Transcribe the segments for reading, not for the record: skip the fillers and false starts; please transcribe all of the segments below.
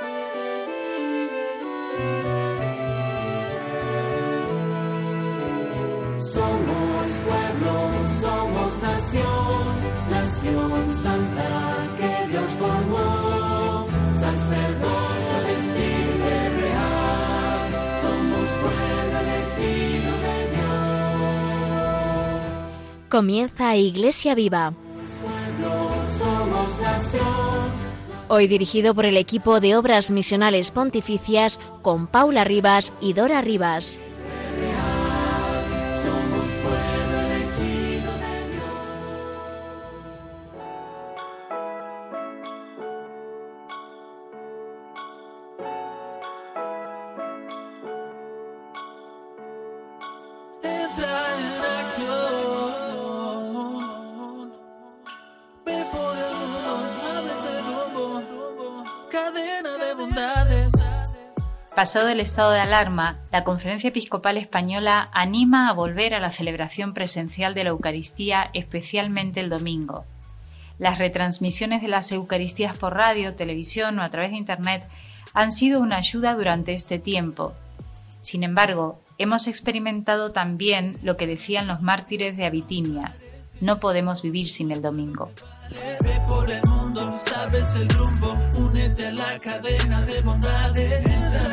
Somos pueblo, somos nación, nación santa que Dios formó, sacerdocio vestido real, somos pueblo elegido de Dios. Comienza Iglesia Viva. Pueblo, somos nación. Hoy dirigido por el equipo de Obras Misionales Pontificias con Paula Rivas y Dora Rivas. Pasado el estado de alarma, la Conferencia Episcopal Española anima a volver a la celebración presencial de la Eucaristía, especialmente el domingo. Las retransmisiones de las Eucaristías por radio, televisión o a través de Internet han sido una ayuda durante este tiempo. Sin embargo, hemos experimentado también lo que decían los mártires de Abitinia: no podemos vivir sin el domingo. Ve por el mundo, sabes el rumbo, únete a la cadena de bondades.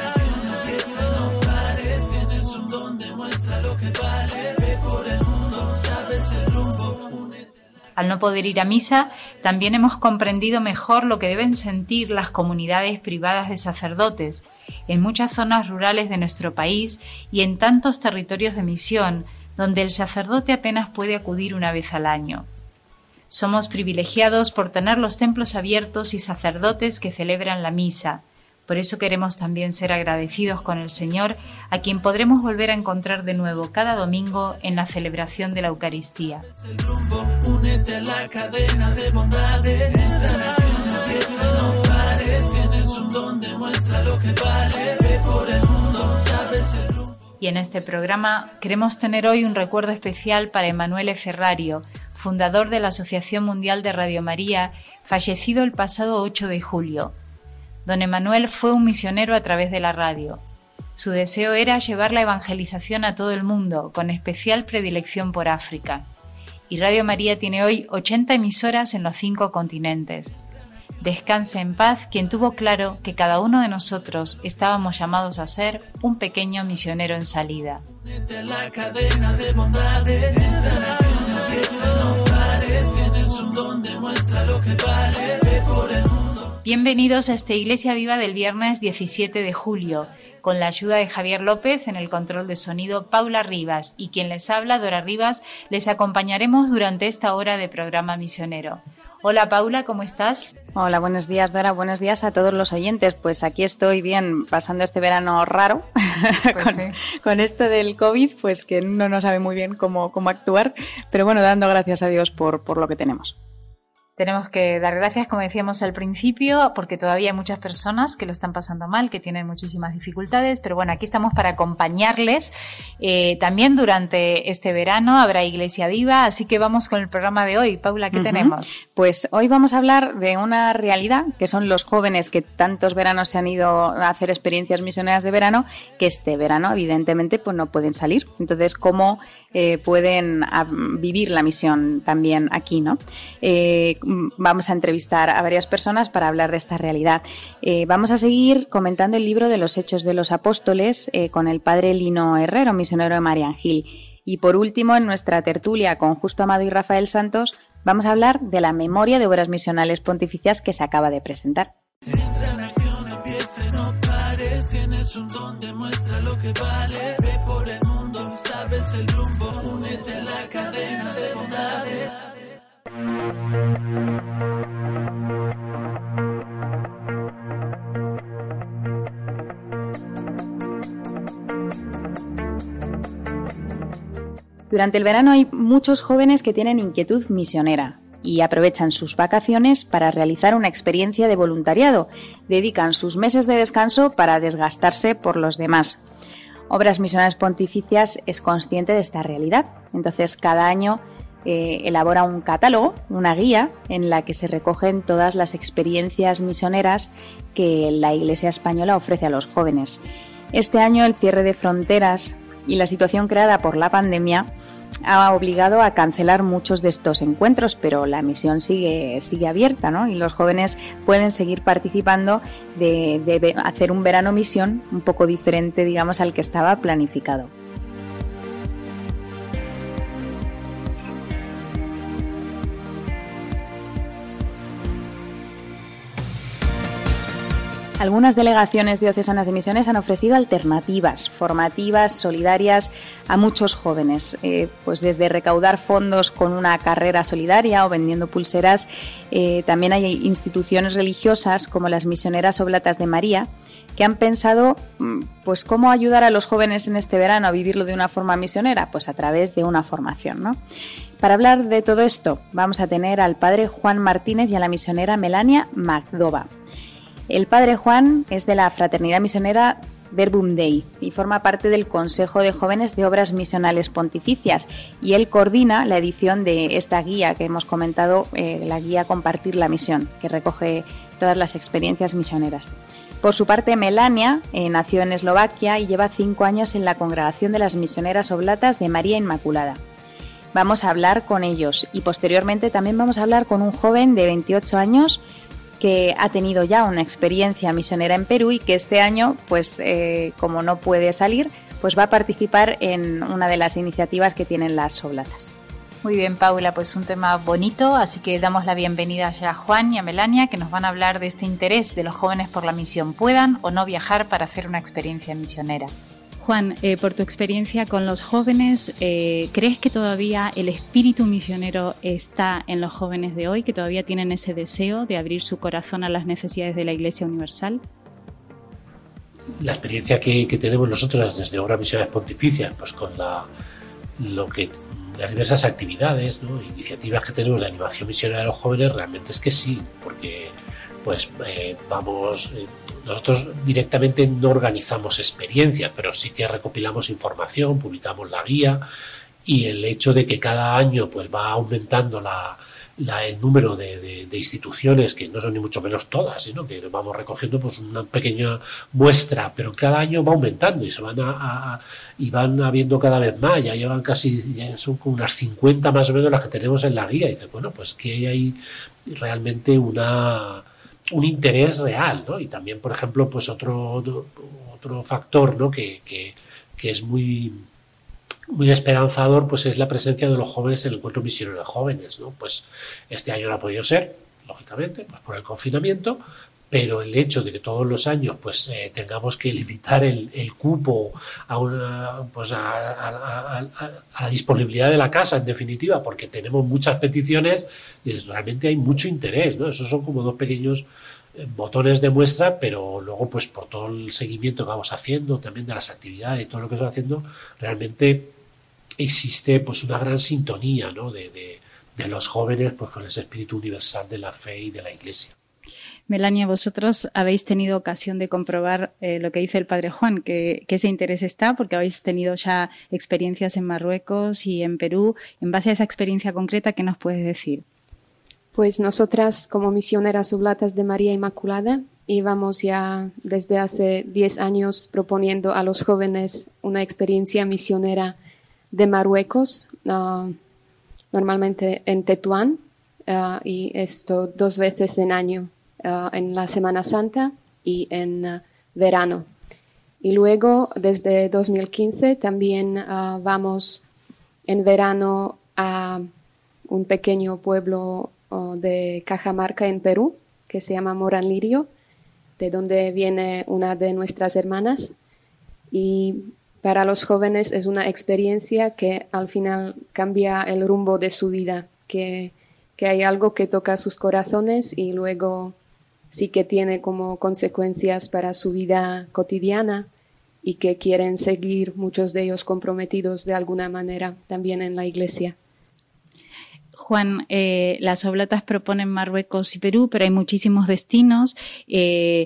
No pares, tienes un don, demuestra lo que vales. Ve por el mundo, sabes el rumbo, únete. Al no poder ir a misa, también hemos comprendido mejor lo que deben sentir las comunidades privadas de sacerdotes en muchas zonas rurales de nuestro país y en tantos territorios de misión, donde el sacerdote apenas puede acudir una vez al año. Somos privilegiados por tener los templos abiertos y sacerdotes que celebran la misa. Por eso queremos también ser agradecidos con el Señor, a quien podremos volver a encontrar de nuevo cada domingo en la celebración de la Eucaristía. Únete a la cadena de bondades. No pares, tienes un don, demuestra lo que vales. Ve por el mundo, sabes el rumbo. Y en este programa queremos tener hoy un recuerdo especial para Emanuele Ferrario, fundador de la Asociación Mundial de Radio María, fallecido el pasado 8 de julio. Don Emanuel fue un misionero a través de la radio. Su deseo era llevar la evangelización a todo el mundo, con especial predilección por África. Y Radio María tiene hoy 80 emisoras en los 5 continentes. Descanse en paz quien tuvo claro que cada uno de nosotros estábamos llamados a ser un pequeño misionero en salida. La cadena de bondades. No pares, tienes un don, demuestra lo que vales. Ve por el mundo. Bienvenidos a esta Iglesia Viva del viernes 17 de julio. Con la ayuda de Javier López, en el control de sonido Paula Rivas y quien les habla, Dora Rivas, les acompañaremos durante esta hora de programa misionero. Hola Paula, ¿cómo estás? Hola, buenos días Dora, buenos días a todos los oyentes. Pues aquí estoy bien, pasando este verano raro, Pues con esto del COVID, pues que uno no sabe muy bien cómo actuar, pero bueno, dando gracias a Dios por lo que tenemos. Tenemos que dar gracias, como decíamos al principio, porque todavía hay muchas personas que lo están pasando mal, que tienen muchísimas dificultades, pero bueno, aquí estamos para acompañarles. También durante este verano habrá Iglesia Viva, así que vamos con el programa de hoy. Paula, ¿qué tenemos? Pues hoy vamos a hablar de una realidad, que son los jóvenes que tantos veranos se han ido a hacer experiencias misioneras de verano, que este verano evidentemente pues no pueden salir. Entonces, ¿cómo pueden vivir la misión también aquí, ¿no? Vamos a entrevistar a varias personas para hablar de esta realidad. Vamos a seguir comentando el libro de los Hechos de los Apóstoles con el padre Lino Herrero, misionero de Mariangil. Y por último, en nuestra tertulia con Justo Amado y Rafael Santos, vamos a hablar de la memoria de obras misionales pontificias que se acaba de presentar. Entra en acción, empieza, no pares, tienes un don, demuestra lo que vales. Ve por el mundo, sabes el rumbo, únete a la cadena de bondades. Durante el verano hay muchos jóvenes que tienen inquietud misionera y aprovechan sus vacaciones para realizar una experiencia de voluntariado. Dedican sus meses de descanso para desgastarse por los demás. Obras Misionales Pontificias es consciente de esta realidad. Entonces, cada año elabora un catálogo, una guía, en la que se recogen todas las experiencias misioneras que la Iglesia española ofrece a los jóvenes. Este año el cierre de fronteras y la situación creada por la pandemia ha obligado a cancelar muchos de estos encuentros, pero la misión sigue abierta, ¿no? Y los jóvenes pueden seguir participando de hacer un verano misión un poco diferente, digamos, al que estaba planificado. Algunas delegaciones diocesanas de misiones han ofrecido alternativas formativas, solidarias a muchos jóvenes, pues desde recaudar fondos con una carrera solidaria o vendiendo pulseras. También hay instituciones religiosas como las Misioneras Oblatas de María que han pensado pues cómo ayudar a los jóvenes en este verano a vivirlo de una forma misionera, pues a través de una formación, ¿no? Para hablar de todo esto vamos a tener al padre Juan Martínez y a la misionera Melania Magdova. El padre Juan es de la Fraternidad Misionera Verbum Dei y forma parte del Consejo de Jóvenes de Obras Misionales Pontificias, y él coordina la edición de esta guía que hemos comentado, la guía Compartir la Misión, que recoge todas las experiencias misioneras. Por su parte, Melania nació en Eslovaquia y lleva 5 años en la Congregación de las Misioneras Oblatas de María Inmaculada. Vamos a hablar con ellos y posteriormente también vamos a hablar con un joven de 28 años que ha tenido ya una experiencia misionera en Perú y que este año, pues como no puede salir, pues va a participar en una de las iniciativas que tienen las Oblatas. Muy bien, Paula, pues un tema bonito, así que damos la bienvenida ya a Juan y a Melania, que nos van a hablar de este interés de los jóvenes por la misión, puedan o no viajar para hacer una experiencia misionera. Juan, por tu experiencia con los jóvenes, ¿crees que todavía el espíritu misionero está en los jóvenes de hoy, que todavía tienen ese deseo de abrir su corazón a las necesidades de la Iglesia Universal? La experiencia que tenemos nosotros desde Obras Misionales Pontificias, pues con las diversas actividades, ¿no?, iniciativas que tenemos de animación misionera de los jóvenes, realmente es que sí, porque nosotros directamente no organizamos experiencias, pero sí que recopilamos información, publicamos la guía, y el hecho de que cada año pues va aumentando el número de instituciones, que no son ni mucho menos todas, sino que vamos recogiendo pues una pequeña muestra, pero cada año va aumentando y se van habiendo cada vez más. Ya son como unas 50 más o menos las que tenemos en la guía, y dices, bueno, pues que hay realmente un interés real, ¿no? Y también, por ejemplo, pues otro factor, ¿no?, que es muy esperanzador, pues es la presencia de los jóvenes en el encuentro misionero de jóvenes, ¿no? Pues este año no ha podido ser, lógicamente, pues por el confinamiento, pero el hecho de que todos los años pues tengamos que limitar el cupo a la disponibilidad de la casa, en definitiva, porque tenemos muchas peticiones y realmente hay mucho interés, ¿no? Esos son como 2 pequeños botones de muestra, pero luego pues por todo el seguimiento que vamos haciendo también de las actividades y todo lo que se va haciendo, realmente existe pues una gran sintonía, ¿no?, de los jóvenes pues con ese espíritu universal de la fe y de la Iglesia. Melania, vosotros habéis tenido ocasión de comprobar lo que dice el padre Juan, que ese interés está, porque habéis tenido ya experiencias en Marruecos y en Perú. En base a esa experiencia concreta, ¿qué nos puedes decir? Pues nosotras, como misioneras oblatas de María Inmaculada, íbamos ya desde hace 10 años proponiendo a los jóvenes una experiencia misionera de Marruecos, normalmente en Tetuán, y esto 2 veces en año, en la Semana Santa y en verano. Y luego, desde 2015, también vamos en verano a un pequeño pueblo de Cajamarca, en Perú, que se llama Moranlirio, de donde viene una de nuestras hermanas. Y para los jóvenes es una experiencia que al final cambia el rumbo de su vida, que hay algo que toca sus corazones y luego sí que tiene como consecuencias para su vida cotidiana, y que quieren seguir, muchos de ellos comprometidos de alguna manera también en la Iglesia. Juan, las Oblatas proponen Marruecos y Perú, pero hay muchísimos destinos.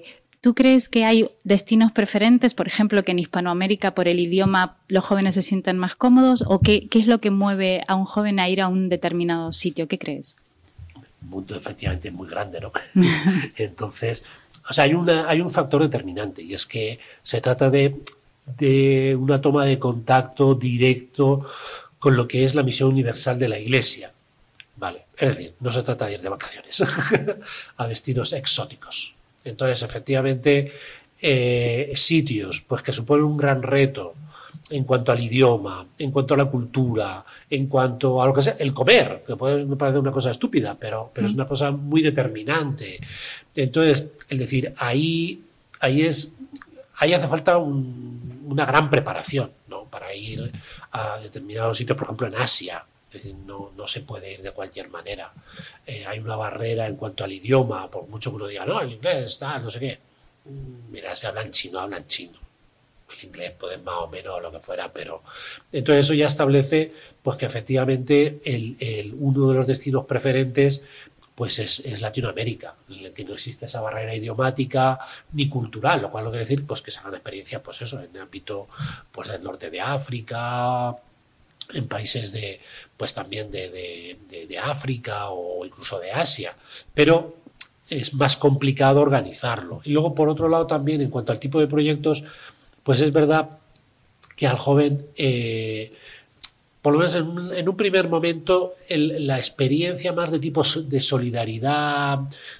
¿Tú crees que hay destinos preferentes, por ejemplo, que en Hispanoamérica por el idioma los jóvenes se sientan más cómodos? ¿O qué es lo que mueve a un joven a ir a un determinado sitio? ¿Qué crees? Un mundo efectivamente muy grande, ¿no? Entonces, o sea, hay un factor determinante, y es que se trata de una toma de contacto directo con lo que es la misión universal de la Iglesia. Vale, es decir, no se trata de ir de vacaciones a destinos exóticos. Entonces, efectivamente, sitios pues que suponen un gran reto en cuanto al idioma, en cuanto a la cultura, en cuanto a lo que sea, el comer, que puede parecer una cosa estúpida, pero es una cosa muy determinante. Entonces, es decir, ahí hace falta una gran preparación, ¿no? Para ir a determinados sitios, por ejemplo, en Asia. Es decir, no se puede ir de cualquier manera. Hay una barrera en cuanto al idioma, por mucho que uno diga, no, el inglés, no sé qué. Mira, si hablan chino, hablan chino. El inglés puede más o menos lo que fuera, pero... Entonces eso ya establece pues que efectivamente uno de los destinos preferentes pues es Latinoamérica, en el que no existe esa barrera idiomática ni cultural, lo cual no quiere decir pues que se hagan experiencias pues eso, en el ámbito pues del norte de África, en países pues también de África o incluso de Asia, pero es más complicado organizarlo. Y luego, por otro lado, también en cuanto al tipo de proyectos, pues es verdad que al joven, por lo menos en un primer momento, la experiencia más de tipo de solidaridad,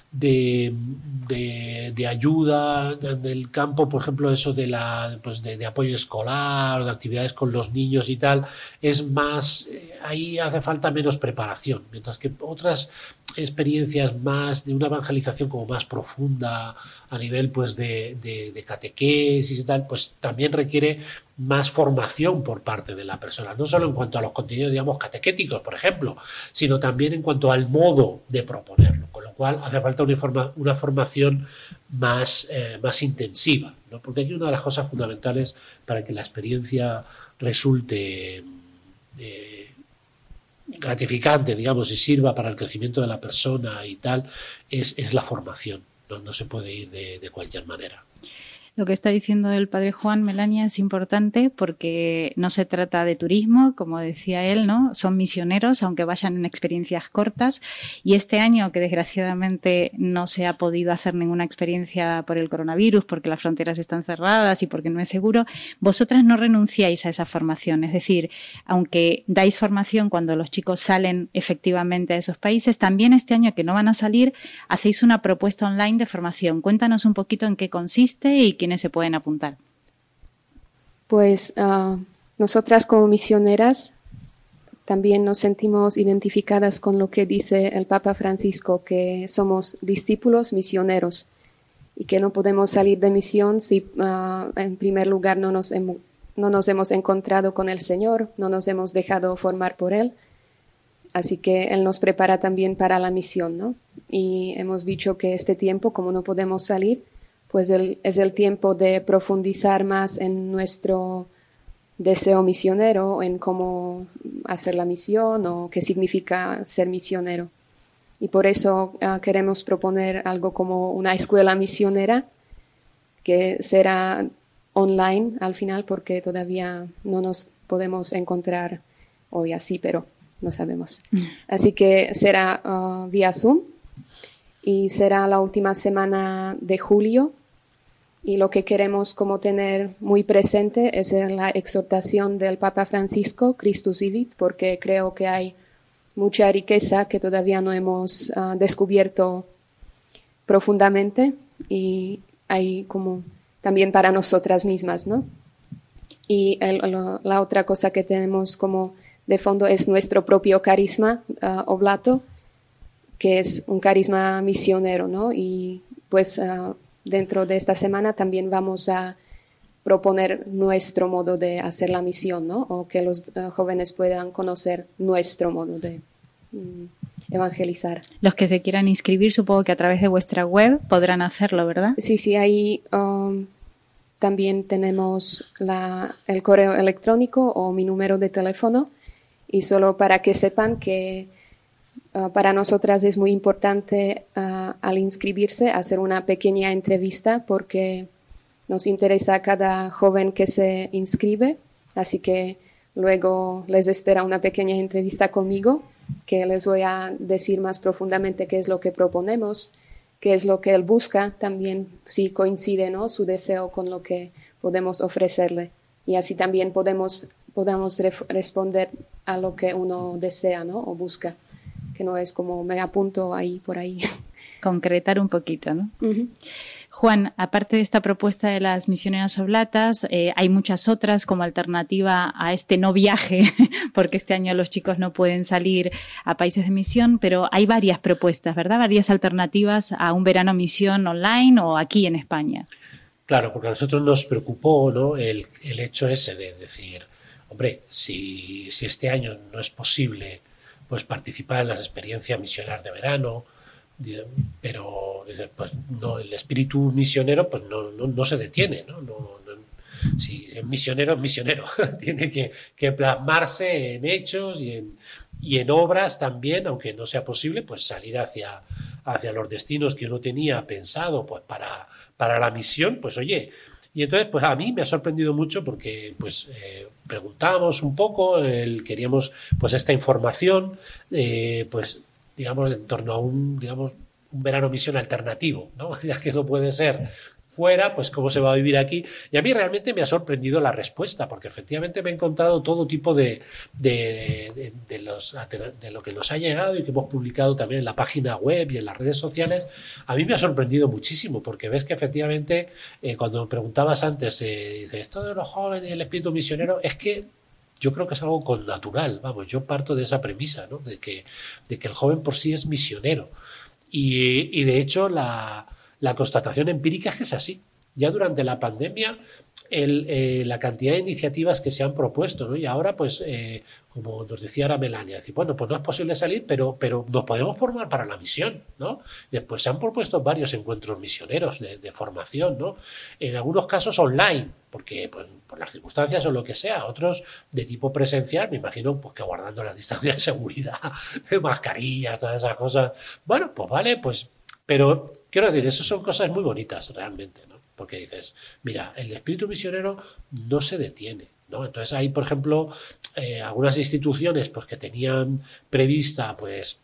de ayuda en el campo, por ejemplo, eso de apoyo escolar, de actividades con los niños y tal, es más, ahí hace falta menos preparación, mientras que otras experiencias más de una evangelización como más profunda a nivel pues de catequesis y tal, pues también requiere más formación por parte de la persona, no solo en cuanto a los contenidos, digamos, catequéticos, por ejemplo, sino también en cuanto al modo de proponerlo, con lo cual hace falta una formación más intensiva, ¿no? Porque aquí una de las cosas fundamentales para que la experiencia resulte gratificante, digamos, y sirva para el crecimiento de la persona y tal, es la formación, no se puede ir de cualquier manera. Lo que está diciendo el padre Juan, Melania, es importante porque no se trata de turismo, como decía él, ¿no? Son misioneros, aunque vayan en experiencias cortas. Y este año, que desgraciadamente no se ha podido hacer ninguna experiencia por el coronavirus, porque las fronteras están cerradas y porque no es seguro, vosotras no renunciáis a esa formación. Es decir, aunque dais formación cuando los chicos salen efectivamente a esos países, también este año que no van a salir, hacéis una propuesta online de formación. Cuéntanos un poquito en qué consiste y quiénes se pueden apuntar. Pues nosotras como misioneras también nos sentimos identificadas con lo que dice el Papa Francisco, que somos discípulos misioneros y que no podemos salir de misión si en primer lugar no nos hemos encontrado con el Señor, no nos hemos dejado formar por Él. Así que Él nos prepara también para la misión, ¿no? Y hemos dicho que este tiempo, como no podemos salir, pues es el tiempo de profundizar más en nuestro deseo misionero, en cómo hacer la misión o qué significa ser misionero. Y por eso queremos proponer algo como una escuela misionera que será online al final, porque todavía no nos podemos encontrar hoy así, pero no sabemos. Así que será vía Zoom y será la última semana de julio. Y lo que queremos como tener muy presente es la exhortación del Papa Francisco, Christus Vivit, porque creo que hay mucha riqueza que todavía no hemos descubierto profundamente y hay como también para nosotras mismas, ¿no? Y la otra cosa que tenemos como de fondo es nuestro propio carisma oblato, que es un carisma misionero, ¿no? Y pues dentro de esta semana también vamos a proponer nuestro modo de hacer la misión, ¿no? O que los jóvenes puedan conocer nuestro modo de evangelizar. Los que se quieran inscribir, supongo que a través de vuestra web podrán hacerlo, ¿verdad? Sí, ahí también tenemos el correo electrónico o mi número de teléfono, y solo para que sepan que para nosotras es muy importante al inscribirse hacer una pequeña entrevista porque nos interesa a cada joven que se inscribe, así que luego les espera una pequeña entrevista conmigo que les voy a decir más profundamente qué es lo que proponemos, qué es lo que él busca, también si coincide, ¿no?, su deseo con lo que podemos ofrecerle y así también podamos responder a lo que uno desea, ¿no?, o busca, que no es como me apunto ahí por ahí. Concretar un poquito, ¿no? Uh-huh. Juan, aparte de esta propuesta de las misioneras oblatas, hay muchas otras como alternativa a este no viaje, porque este año los chicos no pueden salir a países de misión, pero hay varias propuestas, ¿verdad? Varias alternativas a un verano misión online o aquí en España. Claro, porque a nosotros nos preocupó, ¿no?, el hecho ese de decir, hombre, si este año no es posible pues participar en las experiencias misioneras de verano, pero pues no, el espíritu misionero pues no se detiene, ¿no? Si es misionero, tiene que plasmarse en hechos y en obras también, aunque no sea posible pues salir hacia los destinos que uno tenía pensado pues para la misión, pues oye. Y entonces, pues a mí me ha sorprendido mucho porque pues preguntamos un poco, queríamos pues esta información, pues digamos en torno a un verano misión alternativo, ¿no? Ya que no puede ser fuera, pues cómo se va a vivir aquí. Y a mí realmente me ha sorprendido la respuesta, porque efectivamente me he encontrado todo tipo de lo que nos ha llegado y que hemos publicado también en la página web y en las redes sociales. A mí me ha sorprendido muchísimo, porque ves que efectivamente, cuando me preguntabas antes, dice, esto de los jóvenes y el espíritu misionero, es que yo creo que es algo connatural, vamos, yo parto de esa premisa, ¿no?, de que el joven por sí es misionero. Y de hecho la constatación empírica es que es así. Ya durante la pandemia la cantidad de iniciativas que se han propuesto, ¿no? Y ahora pues como nos decía ahora Melania, decir, bueno, pues no es posible salir, pero nos podemos formar para la misión, ¿no? Y después se han propuesto varios encuentros misioneros de formación, ¿no? En algunos casos online, porque pues, por las circunstancias o lo que sea, otros de tipo presencial, me imagino pues que guardando las distancias de seguridad, mascarillas, todas esas cosas. Bueno, pues vale, pues, pero quiero decir, eso son cosas muy bonitas realmente, ¿no? Porque dices, mira, el espíritu misionero no se detiene, ¿no? Entonces hay, por ejemplo, algunas instituciones pues que tenían prevista pues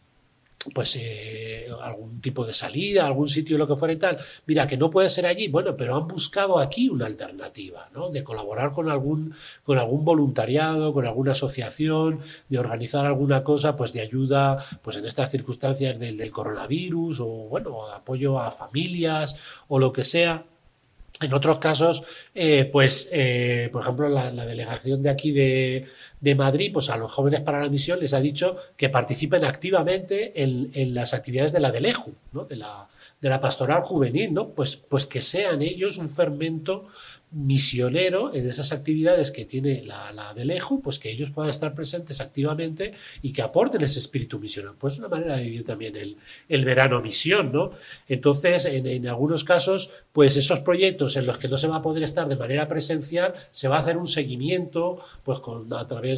algún tipo de salida, algún sitio, lo que fuera y tal, mira, que no puede ser allí, bueno, pero han buscado aquí una alternativa, ¿no?, de colaborar con algún voluntariado, con alguna asociación, de organizar alguna cosa, pues de ayuda, pues en estas circunstancias del coronavirus, o bueno, apoyo a familias, o lo que sea. En otros casos, por ejemplo, la delegación de aquí de Madrid, pues a los jóvenes para la misión les ha dicho que participen activamente en las actividades de la DELEJU, ¿no?, de la pastoral juvenil, ¿no? Pues que sean ellos un fermento misionero en esas actividades que tiene la DELEJU, pues que ellos puedan estar presentes activamente y que aporten ese espíritu misionero. Pues es una manera de vivir también el verano misión, ¿no? Entonces, en algunos casos, pues esos proyectos en los que no se va a poder estar de manera presencial, se va a hacer un seguimiento pues a través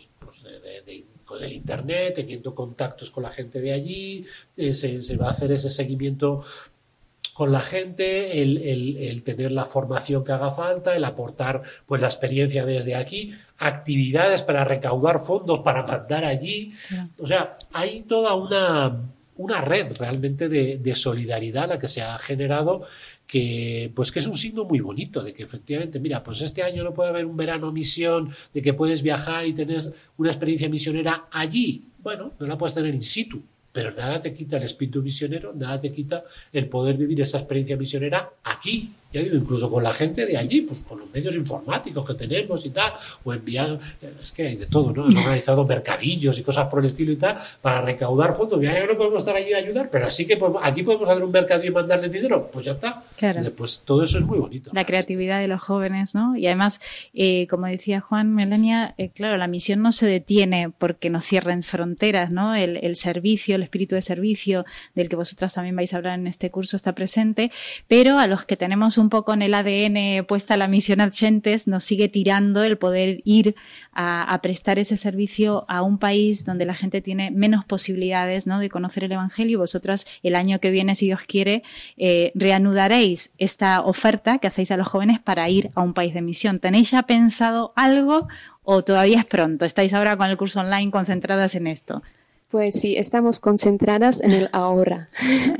con el internet, teniendo contactos con la gente de allí, se va a hacer ese seguimiento con la gente, el tener la formación que haga falta, el aportar pues la experiencia desde aquí, actividades para recaudar fondos para mandar allí. O sea, hay toda una red realmente de solidaridad la que se ha generado, que es un signo muy bonito de que efectivamente, mira, pues este año no puede haber un verano misión, de que puedes viajar y tener una experiencia misionera allí. Bueno, no la puedes tener in situ, pero nada te quita el espíritu misionero, nada te quita el poder vivir esa experiencia misionera aquí. Ya digo, incluso con la gente de allí, pues con los medios informáticos que tenemos y tal, o enviar, es que hay de todo, ¿no? Han organizado mercadillos y cosas por el estilo y tal, para recaudar fondos. Ya no podemos estar allí a ayudar, pero así que aquí podemos hacer un mercadillo y mandarle dinero, pues ya está. Claro. Después todo eso es muy bonito. La creatividad de los jóvenes, ¿no? Y además, como decía Juan, Melania, claro, la misión no se detiene porque nos cierren fronteras, ¿no? El servicio, el espíritu de servicio del que vosotras también vais a hablar en este curso está presente, pero a los que tenemos un poco en el ADN puesta la misión Ad Gentes, nos sigue tirando el poder ir a prestar ese servicio a un país donde la gente tiene menos posibilidades, ¿no?, de conocer el Evangelio. Y vosotras el año que viene, si Dios quiere, reanudaréis esta oferta que hacéis a los jóvenes para ir a un país de misión. ¿Tenéis ya pensado algo o todavía es pronto? ¿Estáis ahora con el curso online concentradas en esto? Pues sí, estamos concentradas en el ahora,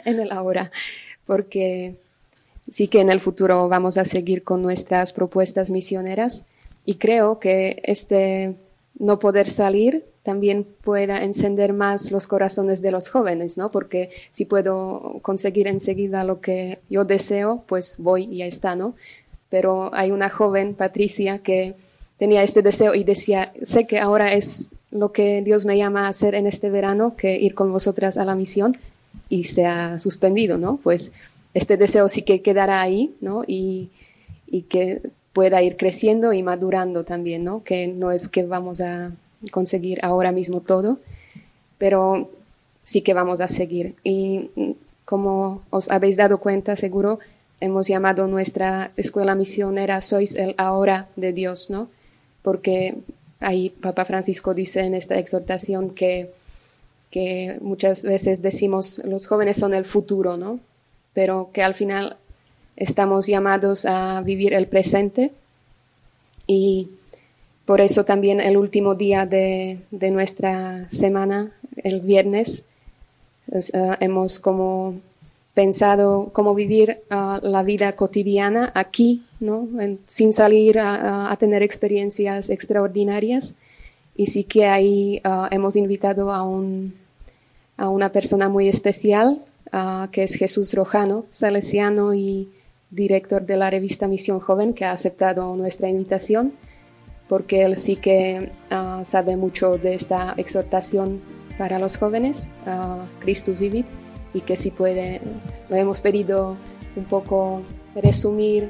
porque sí que en el futuro vamos a seguir con nuestras propuestas misioneras y creo que no poder salir también pueda encender más los corazones de los jóvenes, ¿no? Porque si puedo conseguir enseguida lo que yo deseo, pues voy y ya está, ¿no? Pero hay una joven, Patricia, que tenía este deseo y decía, sé que ahora es lo que Dios me llama a hacer en este verano, que ir con vosotras a la misión, y se ha suspendido, ¿no? Pues este deseo sí que quedará ahí, ¿no? Y que pueda ir creciendo y madurando también, ¿no? Que no es que vamos a conseguir ahora mismo todo, pero sí que vamos a seguir. Y como os habéis dado cuenta, seguro, hemos llamado nuestra escuela misionera Sois el Ahora de Dios, ¿no? Porque ahí Papa Francisco dice en esta exhortación que muchas veces decimos los jóvenes son el futuro, ¿no? Pero que al final estamos llamados a vivir el presente y por eso también el último día de nuestra semana, el viernes, hemos como pensado cómo vivir la vida cotidiana aquí, ¿no? Sin salir a tener experiencias extraordinarias. Y sí que ahí hemos invitado a una persona muy especial, que es Jesús Rojano, salesiano y director de la revista Misión Joven, que ha aceptado nuestra invitación, porque él sí que sabe mucho de esta exhortación para los jóvenes, Christus Vivit, y que si puede, le hemos pedido un poco resumir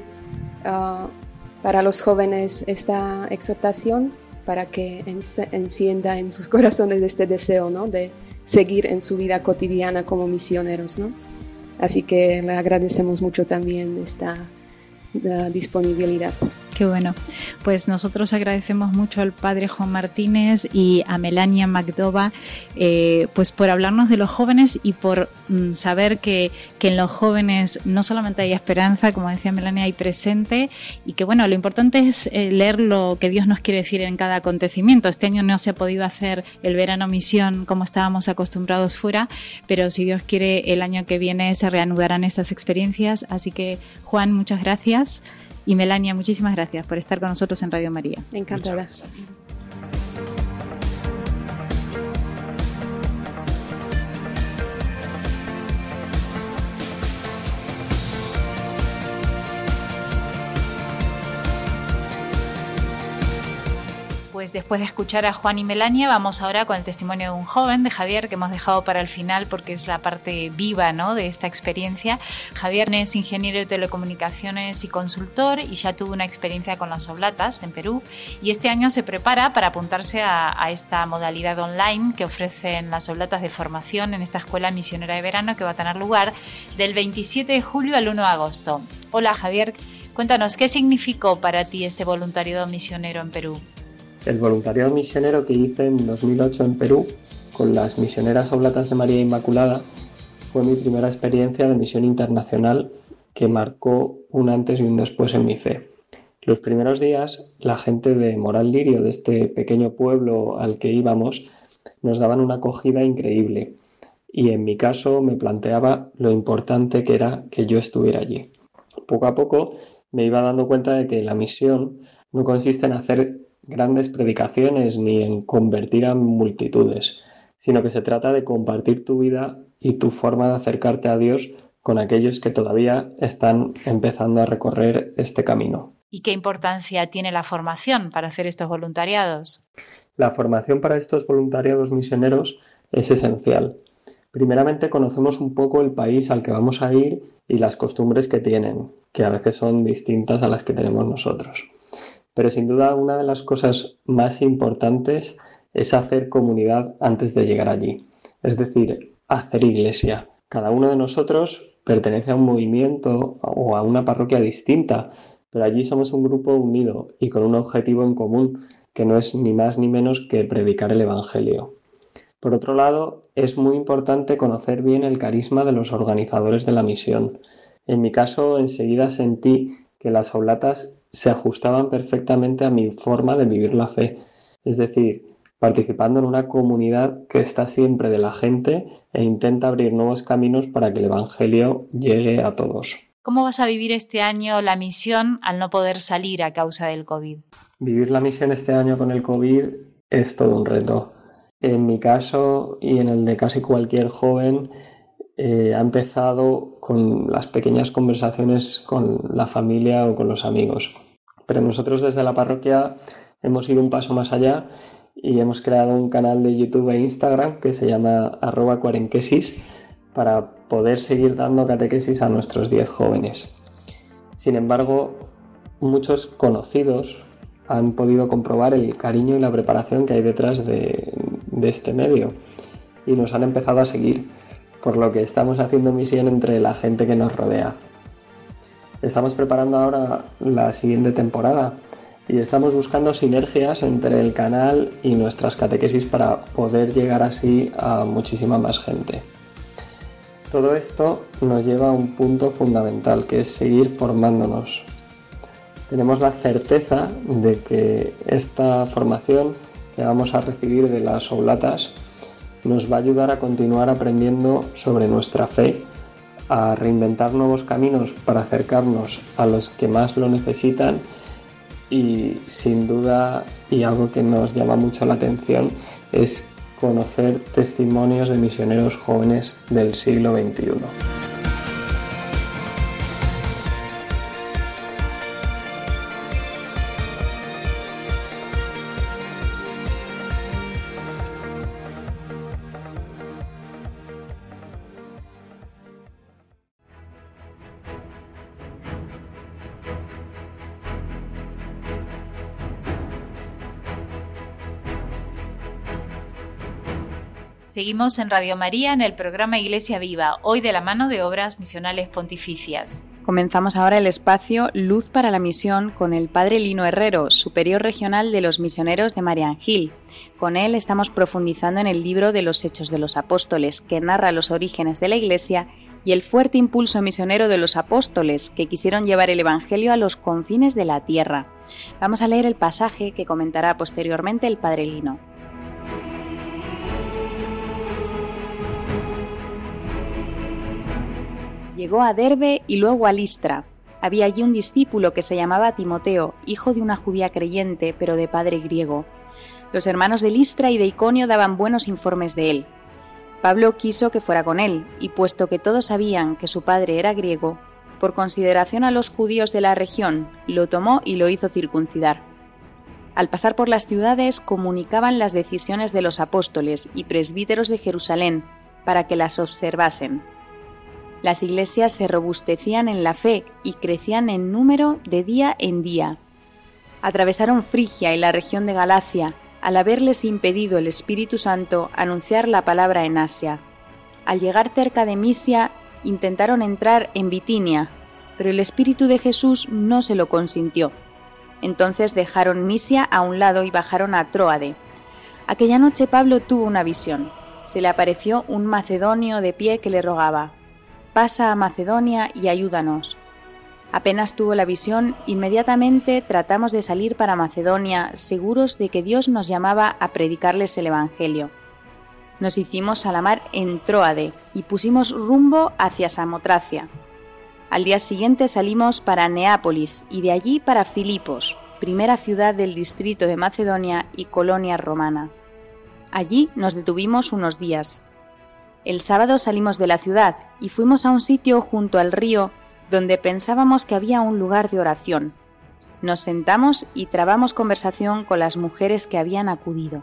para los jóvenes esta exhortación para que encienda en sus corazones este deseo, ¿no?, de seguir en su vida cotidiana como misioneros, ¿no? Así que le agradecemos mucho también esta disponibilidad. Qué bueno. Pues nosotros agradecemos mucho al padre Juan Martínez y a Melania Magdova pues por hablarnos de los jóvenes y por saber que en los jóvenes no solamente hay esperanza, como decía Melania, hay presente y que bueno, lo importante es leer lo que Dios nos quiere decir en cada acontecimiento. Este año no se ha podido hacer el verano misión como estábamos acostumbrados fuera, pero si Dios quiere el año que viene se reanudarán estas experiencias. Así que Juan, muchas gracias. Y Melania, muchísimas gracias por estar con nosotros en Radio María. Encantada. Pues después de escuchar a Juan y Melania, vamos ahora con el testimonio de un joven, de Javier, que hemos dejado para el final porque es la parte viva, ¿no?, de esta experiencia. Javier es ingeniero de telecomunicaciones y consultor y ya tuvo una experiencia con las Oblatas en Perú y este año se prepara para apuntarse a esta modalidad online que ofrecen las Oblatas de formación en esta escuela misionera de verano que va a tener lugar del 27 de julio al 1 de agosto. Hola Javier, cuéntanos, ¿qué significó para ti este voluntariado misionero en Perú? El voluntariado misionero que hice en 2008 en Perú con las misioneras Oblatas de María Inmaculada fue mi primera experiencia de misión internacional que marcó un antes y un después en mi fe. Los primeros días, la gente de Moral Lirio, de este pequeño pueblo al que íbamos, nos daban una acogida increíble y en mi caso me planteaba lo importante que era que yo estuviera allí. Poco a poco me iba dando cuenta de que la misión no consiste en hacer grandes predicaciones ni en convertir a multitudes, sino que se trata de compartir tu vida y tu forma de acercarte a Dios con aquellos que todavía están empezando a recorrer este camino. ¿Y qué importancia tiene la formación para hacer estos voluntariados? La formación para estos voluntariados misioneros es esencial. Primeramente conocemos un poco el país al que vamos a ir y las costumbres que tienen, que a veces son distintas a las que tenemos nosotros. Pero sin duda una de las cosas más importantes es hacer comunidad antes de llegar allí. Es decir, hacer iglesia. Cada uno de nosotros pertenece a un movimiento o a una parroquia distinta, pero allí somos un grupo unido y con un objetivo en común, que no es ni más ni menos que predicar el Evangelio. Por otro lado, es muy importante conocer bien el carisma de los organizadores de la misión. En mi caso, enseguida sentí que las oblatas se ajustaban perfectamente a mi forma de vivir la fe, es decir, participando en una comunidad que está siempre de la gente e intenta abrir nuevos caminos para que el Evangelio llegue a todos. ¿Cómo vas a vivir este año la misión al no poder salir a causa del COVID? Vivir la misión este año con el COVID es todo un reto. En mi caso y en el de casi cualquier joven, ha empezado con las pequeñas conversaciones con la familia o con los amigos. Pero nosotros desde la parroquia hemos ido un paso más allá y hemos creado un canal de YouTube e Instagram que se llama @cuarenquesis para poder seguir dando catequesis a nuestros 10 jóvenes. Sin embargo, muchos conocidos han podido comprobar el cariño y la preparación que hay detrás de este medio y nos han empezado a seguir, por lo que estamos haciendo misión entre la gente que nos rodea. Estamos preparando ahora la siguiente temporada y estamos buscando sinergias entre el canal y nuestras catequesis para poder llegar así a muchísima más gente. Todo esto nos lleva a un punto fundamental, que es seguir formándonos. Tenemos la certeza de que esta formación que vamos a recibir de las oblatas nos va a ayudar a continuar aprendiendo sobre nuestra fe, a reinventar nuevos caminos para acercarnos a los que más lo necesitan y, sin duda, y algo que nos llama mucho la atención, es conocer testimonios de misioneros jóvenes del siglo XXI. Seguimos en Radio María en el programa Iglesia Viva, hoy de la mano de Obras Misionales Pontificias. Comenzamos ahora el espacio Luz para la Misión con el Padre Lino Herrero, superior regional de los misioneros de Marianjil. Con él estamos profundizando en el libro de los Hechos de los Apóstoles, que narra los orígenes de la Iglesia y el fuerte impulso misionero de los apóstoles que quisieron llevar el Evangelio a los confines de la tierra. Vamos a leer el pasaje que comentará posteriormente el Padre Lino. Llegó a Derbe y luego a Listra. Había allí un discípulo que se llamaba Timoteo, hijo de una judía creyente, pero de padre griego. Los hermanos de Listra y de Iconio daban buenos informes de él. Pablo quiso que fuera con él, y puesto que todos sabían que su padre era griego, por consideración a los judíos de la región, lo tomó y lo hizo circuncidar. Al pasar por las ciudades, comunicaban las decisiones de los apóstoles y presbíteros de Jerusalén para que las observasen. Las iglesias se robustecían en la fe y crecían en número de día en día. Atravesaron Frigia y la región de Galacia, al haberles impedido el Espíritu Santo anunciar la palabra en Asia. Al llegar cerca de Misia, intentaron entrar en Bitinia, pero el Espíritu de Jesús no se lo consintió. Entonces dejaron Misia a un lado y bajaron a Tróade. Aquella noche Pablo tuvo una visión. Se le apareció un macedonio de pie que le rogaba: «Pasa a Macedonia y ayúdanos». Apenas tuvo la visión, inmediatamente tratamos de salir para Macedonia, seguros de que Dios nos llamaba a predicarles el Evangelio. Nos hicimos a la mar en Tróade y pusimos rumbo hacia Samotracia. Al día siguiente salimos para Neápolis y de allí para Filipos, primera ciudad del distrito de Macedonia y colonia romana. Allí nos detuvimos unos días. El sábado salimos de la ciudad y fuimos a un sitio junto al río donde pensábamos que había un lugar de oración. Nos sentamos y trabamos conversación con las mujeres que habían acudido.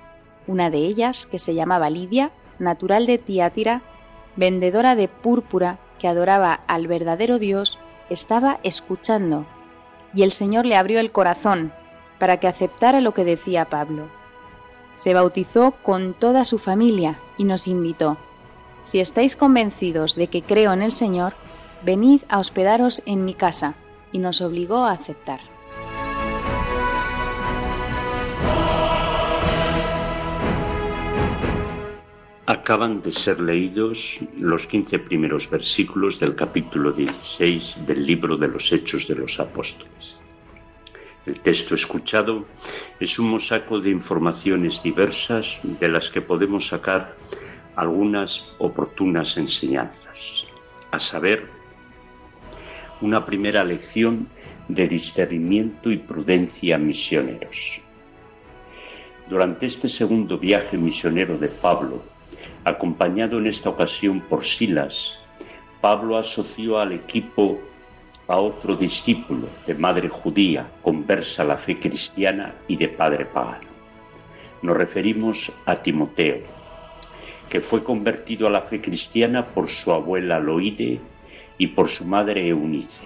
Una de ellas, que se llamaba Lidia, natural de Tiátira, vendedora de púrpura que adoraba al verdadero Dios, estaba escuchando, y el Señor le abrió el corazón para que aceptara lo que decía Pablo. Se bautizó con toda su familia y nos invitó. Si estáis convencidos de que creo en el Señor, venid a hospedaros en mi casa, y nos obligó a aceptar. Acaban de ser leídos los 15 primeros versículos del capítulo 16 del libro de los Hechos de los Apóstoles. El texto escuchado es un mosaico de informaciones diversas de las que podemos sacar algunas oportunas enseñanzas, a saber, una primera lección de discernimiento y prudencia misioneros. Durante este segundo viaje misionero de Pablo, acompañado en esta ocasión por Silas, Pablo asoció al equipo a otro discípulo de madre judía, conversa a la fe cristiana y de padre pagano. Nos referimos a Timoteo, que fue convertido a la fe cristiana por su abuela Loide y por su madre Eunice.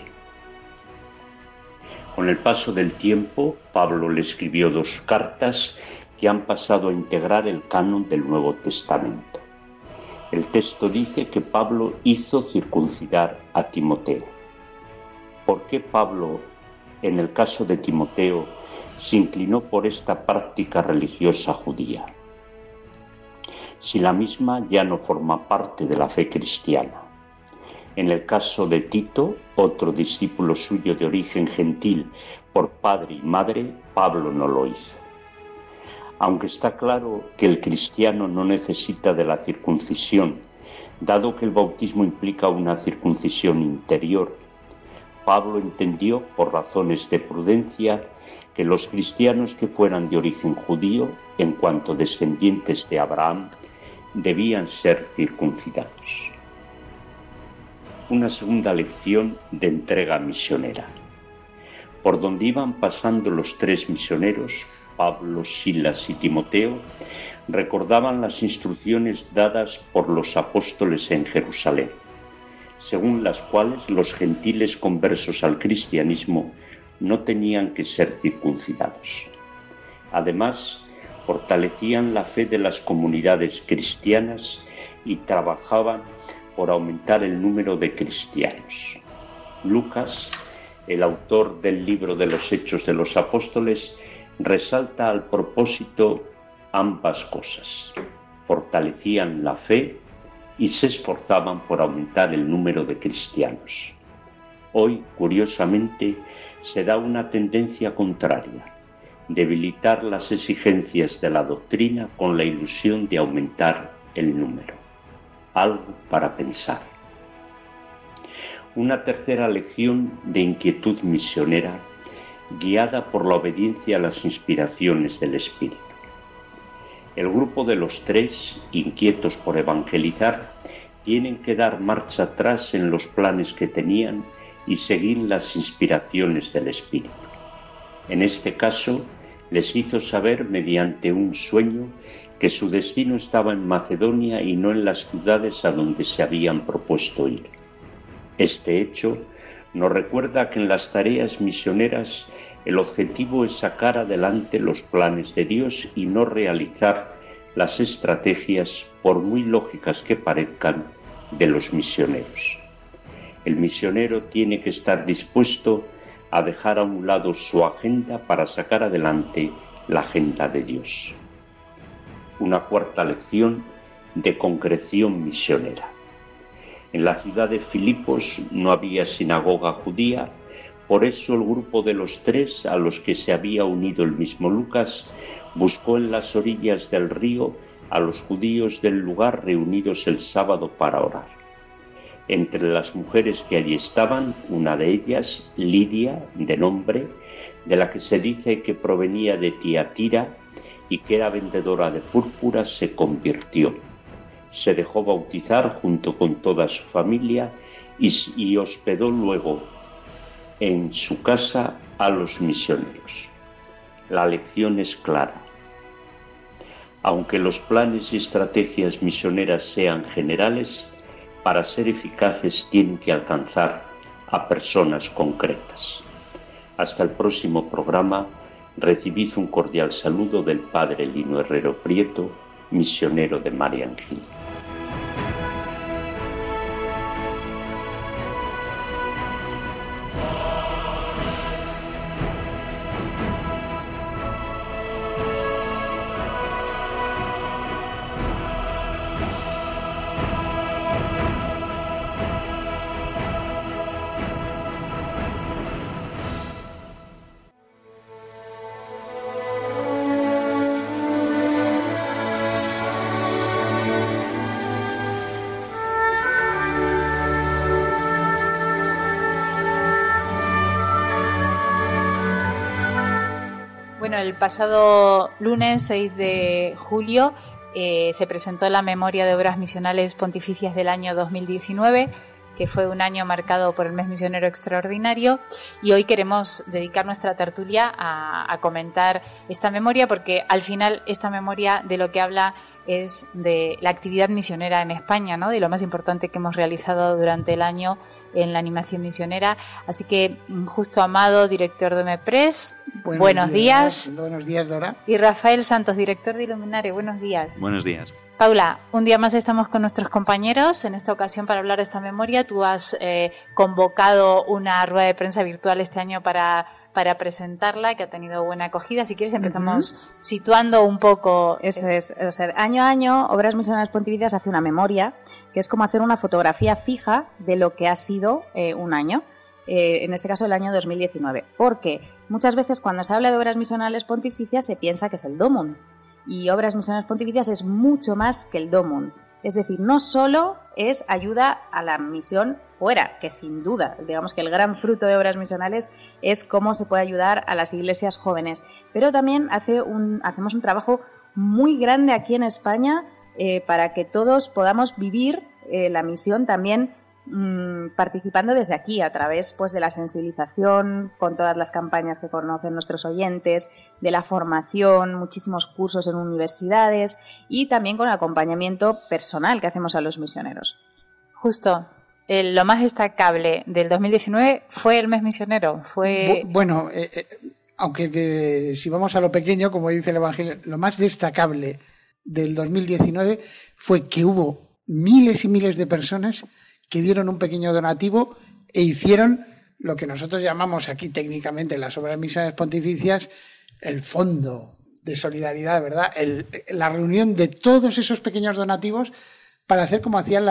Con el paso del tiempo, Pablo le escribió 2 cartas que han pasado a integrar el canon del Nuevo Testamento. El texto dice que Pablo hizo circuncidar a Timoteo. ¿Por qué Pablo, en el caso de Timoteo, se inclinó por esta práctica religiosa judía? Si la misma ya no forma parte de la fe cristiana. En el caso de Tito, otro discípulo suyo de origen gentil por padre y madre, Pablo no lo hizo. Aunque está claro que el cristiano no necesita de la circuncisión, dado que el bautismo implica una circuncisión interior, Pablo entendió, por razones de prudencia, que los cristianos que fueran de origen judío, en cuanto descendientes de Abraham, debían ser circuncidados. Una segunda lección de entrega misionera. Por donde iban pasando los 3 misioneros, Pablo, Silas y Timoteo, recordaban las instrucciones dadas por los apóstoles en Jerusalén, según las cuales los gentiles conversos al cristianismo no tenían que ser circuncidados. Además, fortalecían la fe de las comunidades cristianas y trabajaban por aumentar el número de cristianos. Lucas, el autor del libro de los Hechos de los Apóstoles, resalta al propósito ambas cosas. Fortalecían la fe y se esforzaban por aumentar el número de cristianos. Hoy, curiosamente, se da una tendencia contraria, debilitar las exigencias de la doctrina con la ilusión de aumentar el número. Algo para pensar. Una tercera lección de inquietud misionera guiada por la obediencia a las inspiraciones del Espíritu. El grupo de los 3, inquietos por evangelizar, tienen que dar marcha atrás en los planes que tenían y seguir las inspiraciones del Espíritu. En este caso, les hizo saber mediante un sueño que su destino estaba en Macedonia y no en las ciudades a donde se habían propuesto ir. Este hecho nos recuerda que en las tareas misioneras el objetivo es sacar adelante los planes de Dios y no realizar las estrategias, por muy lógicas que parezcan, de los misioneros. El misionero tiene que estar dispuesto a dejar a un lado su agenda para sacar adelante la agenda de Dios. Una cuarta lección de concreción misionera. En la ciudad de Filipos no había sinagoga judía, por eso el grupo de los 3 a los que se había unido el mismo Lucas buscó en las orillas del río a los judíos del lugar reunidos el sábado para orar. Entre las mujeres que allí estaban, una de ellas, Lidia, de nombre, de la que se dice que provenía de Tiatira y que era vendedora de púrpura, se convirtió. Se dejó bautizar junto con toda su familia y hospedó luego en su casa a los misioneros. La lección es clara. Aunque los planes y estrategias misioneras sean generales, para ser eficaces tienen que alcanzar a personas concretas. Hasta el próximo programa, recibid un cordial saludo del Padre Lino Herrero Prieto, misionero de Marian Hill. Bueno, el pasado lunes 6 de julio se presentó la memoria de obras misionales pontificias del año 2019, que fue un año marcado por el mes misionero extraordinario, y hoy queremos dedicar nuestra tertulia a comentar esta memoria, porque al final esta memoria de lo que habla es de la actividad misionera en España, ¿no? De lo más importante que hemos realizado durante el año en la animación misionera. Así que Justo Amado, director de MEPRES, buenos días. Buenos días, Dora. Y Rafael Santos, director de Iluminare, buenos días. Buenos días. Paula, un día más estamos con nuestros compañeros, en esta ocasión para hablar de esta memoria. Tú has convocado una rueda de prensa virtual este año para presentarla, que ha tenido buena acogida. Si quieres empezamos situando un poco. Eso es, o sea, año a año Obras Misionales Pontificias hace una memoria, que es como hacer una fotografía fija de lo que ha sido un año. En este caso el año 2019, porque muchas veces cuando se habla de Obras Misionales Pontificias se piensa que es el DOMUN, y Obras Misionales Pontificias es mucho más que el DOMUN. Es decir, no solo es ayuda a la misión fuera, que sin duda, digamos que el gran fruto de Obras Misionales es cómo se puede ayudar a las iglesias jóvenes, pero también hacemos un trabajo muy grande aquí en España para que todos podamos vivir la misión también participando desde aquí a través pues de la sensibilización, con todas las campañas que conocen nuestros oyentes, de la formación, muchísimos cursos en universidades y también con el acompañamiento personal que hacemos a los misioneros. Justo, lo más destacable del 2019 fue el mes misionero. Bueno, aunque si vamos a lo pequeño, como dice el Evangelio, lo más destacable del 2019 fue que hubo miles y miles de personas que dieron un pequeño donativo e hicieron lo que nosotros llamamos aquí técnicamente en las Obras Misionales Pontificias el fondo de solidaridad, ¿verdad? La reunión de todos esos pequeños donativos para hacer como hacían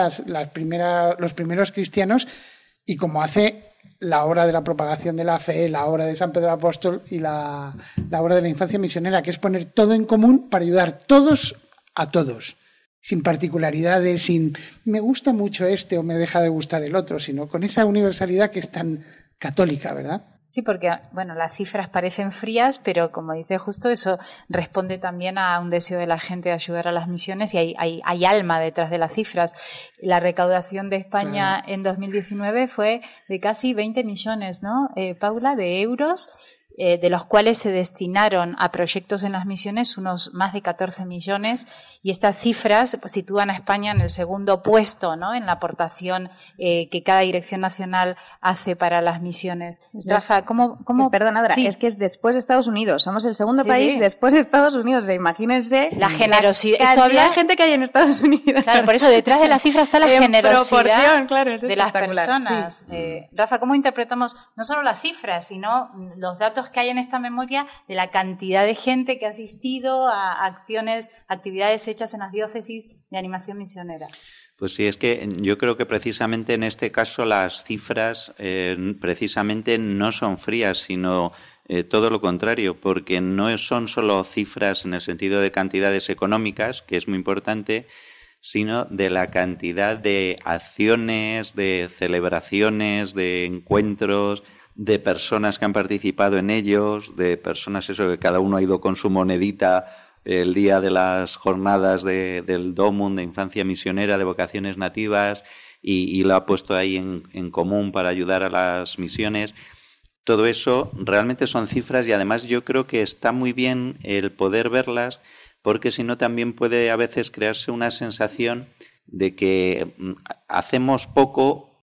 los primeros cristianos y como hace la obra de la propagación de la fe, la obra de San Pedro Apóstol y la obra de la infancia misionera, que es poner todo en común para ayudar todos a todos, sin particularidades, sin me gusta mucho este o me deja de gustar el otro, sino con esa universalidad que es tan católica, ¿verdad? Sí, porque bueno, las cifras parecen frías, pero como dice Justo, eso responde también a un deseo de la gente de ayudar a las misiones y hay alma detrás de las cifras. La recaudación de España en 2019 fue de casi 20 millones, ¿no, Paula, de euros, de los cuales se destinaron a proyectos en las misiones unos más de 14 millones, y estas cifras sitúan a España en el segundo puesto, ¿no?, en la aportación que cada dirección nacional hace para las misiones. Rafa, ¿cómo? Perdona, Dra, es que es después de Estados Unidos. Somos el segundo país después de Estados Unidos. O sea, imagínense la generosidad. Esto habla de gente que hay en Estados Unidos. Claro, por eso detrás de la cifra está la generosidad claro, de las personas. Sí. Rafa, ¿cómo interpretamos no solo las cifras, sino los datos que hay en esta memoria de la cantidad de gente que ha asistido a actividades hechas en las diócesis de animación misionera? Pues sí, es que yo creo que precisamente en este caso las cifras precisamente no son frías, sino todo lo contrario, porque no son solo cifras en el sentido de cantidades económicas, que es muy importante, sino de la cantidad de acciones, de celebraciones, de encuentros, de personas que han participado en ellos, de personas que cada uno ha ido con su monedita el día de las jornadas del DOMUN, de infancia misionera, de vocaciones nativas, y lo ha puesto ahí en común para ayudar a las misiones. Todo eso realmente son cifras y además yo creo que está muy bien el poder verlas, porque si no también puede a veces crearse una sensación de que hacemos poco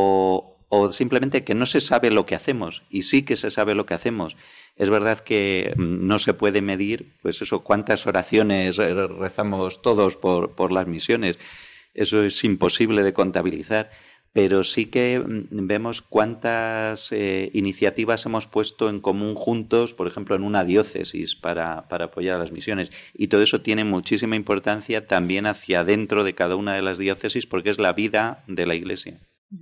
o simplemente que no se sabe lo que hacemos, y sí que se sabe lo que hacemos. Es verdad que no se puede medir, pues eso, cuántas oraciones rezamos todos por las misiones. Eso es imposible de contabilizar, pero sí que vemos cuántas iniciativas hemos puesto en común juntos, por ejemplo, en una diócesis para apoyar a las misiones. Y todo eso tiene muchísima importancia también hacia dentro de cada una de las diócesis, porque es la vida de la Iglesia.